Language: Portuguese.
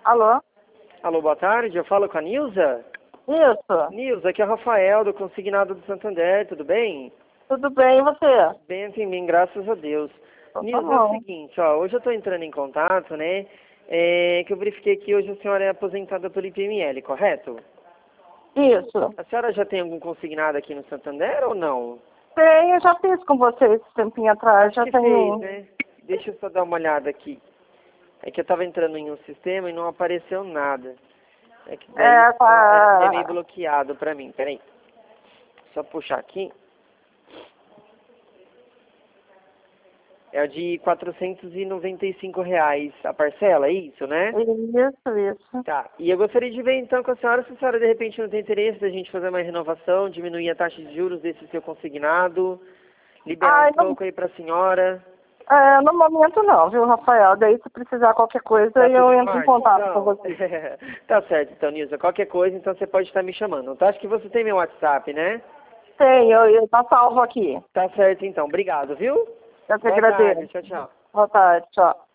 Alô? Alô, boa tarde, eu falo com a Nilza? Isso. Nilza, aqui é o Rafael, do Consignado do Santander, tudo bem? Tudo bem, e você? Bem em mim, graças a Deus. Então tá Nilza, é o bom. seguinte, ó, hoje eu tô entrando em contato, né, que eu verifiquei que hoje a senhora é aposentada pelo IPML, correto? Isso. A senhora já tem algum consignado aqui no Santander ou não? Tem, eu já fiz com você esse tempinho atrás, já Que fez, tenho. né? Deixa eu só dar uma olhada aqui. É que eu tava entrando em um sistema e não apareceu nada. É que daí É, é meio tá. bloqueado pra mim, peraí. Só puxar aqui. É o de R$ 495 a parcela, é isso, né? Isso. Tá. E eu gostaria de ver então com a senhora se a senhora de repente não tem interesse da gente fazer uma renovação, diminuir a taxa de juros desse seu consignado, liberar um Ai, pouco aí pra senhora. no momento não, viu, Rafael? Daí se precisar qualquer coisa, Tá eu tudo entro em norte? contato com Então, você. tá certo então, Nilza. Qualquer coisa, então você pode estar me chamando. Tá? Acho que você tem meu WhatsApp, né? Tenho, eu tá salvo aqui. Tá certo então. Obrigado, viu? Eu te Boa tarde. agradeço. Tchau, tchau. Boa tarde, tchau.